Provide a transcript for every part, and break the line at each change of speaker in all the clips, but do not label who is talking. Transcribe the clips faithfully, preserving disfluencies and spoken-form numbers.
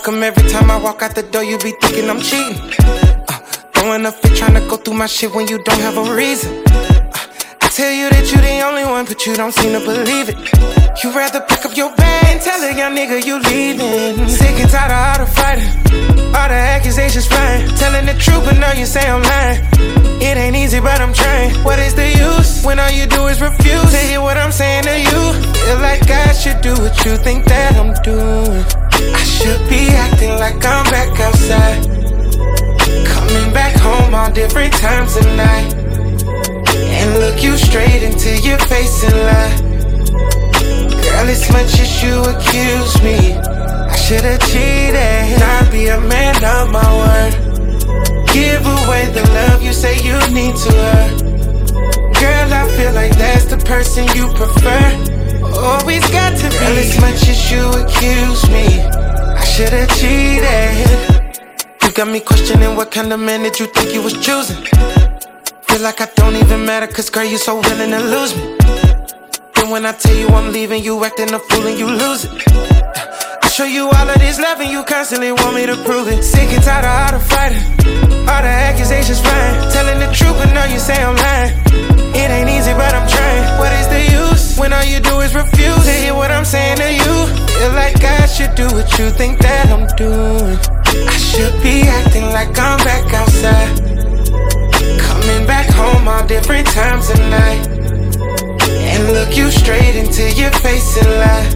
come every time I walk out the door, you be thinking I'm cheating. Uh, throwing a fit, trying to go through my shit when you don't have a reason. Uh, I tell you that you the only one, but you don't seem to believe it. You rather pick up your bag and tell a young nigga you leaving. Sick and tired of all the fighting, all the accusations flying. Telling the truth, but now you say I'm lying. It ain't easy, but I'm trying. What is the use when all you do is refuse to hear what I'm saying to you? Feel like I should do what you think that I'm doing. I should be acting like I'm back outside, coming back home all different times of night, and look you straight into your face and lie. Girl, as much as you accuse me, I should've cheated. I'd be a man of my word, give away the love you say you need to her. Girl, I feel like that's the person you prefer. Always got to be. Girl, as much as you accuse me, I should've cheated. You got me questioning what kind of man did you think you was choosing. Feel like I don't even matter, cause girl, you so willing to lose me. Then when I tell you I'm leaving, you acting a fool and you lose it. I show you all of this love and you constantly want me to prove it. Sick and tired of all the fighting, all the accusations flying. Telling the truth, but now you say I'm lying. It ain't easy, but I'm trying. What is the use when all you do is refuse to hear what I'm saying to you? Feel like I should do what you think that I'm doing. I should be acting like I'm back outside, coming back home all different times of night, and look you straight into your face and lie.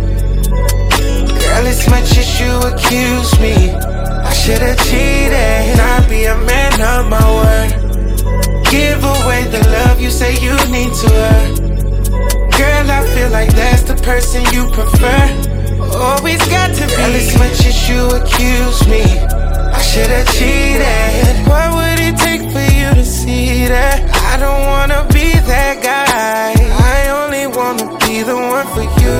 Girl, as much as you accuse me, I should've cheated. I'd be a man of my word, give away the love you say you need to her. Girl, I feel like that's the person you prefer. Always got to be. Girl, as much as you accuse me, I should've cheated. What would it take for you to see that I don't wanna be that guy? I only wanna be the one for you.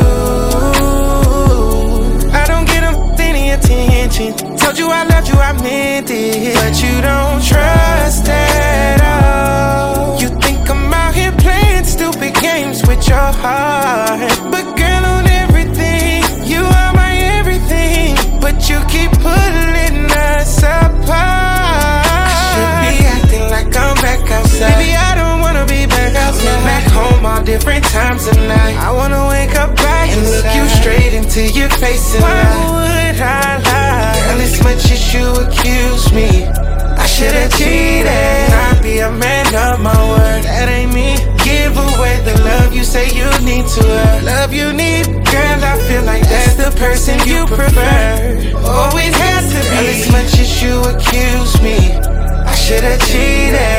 I don't get any attention. Told you I loved you, I meant it, but you don't trust at all. You think I'm out here playing stupid games with your heart, but girl, on everything, you are my everything, but you keep pulling us apart. I should be acting like I'm back outside. Baby, I don't wanna be back outside. I'm back home all different times of night. I wanna wake up back and inside, look you straight into your face and why lie. Would I lie? Girl, as much as you accuse me, I should've cheated. I'd be a man of my word, that ain't me. Give away the love you say you need to her. Love you need. Girl, I feel like that's the person you prefer. Always has to be. Girl, as much as you accuse me, I should've cheated.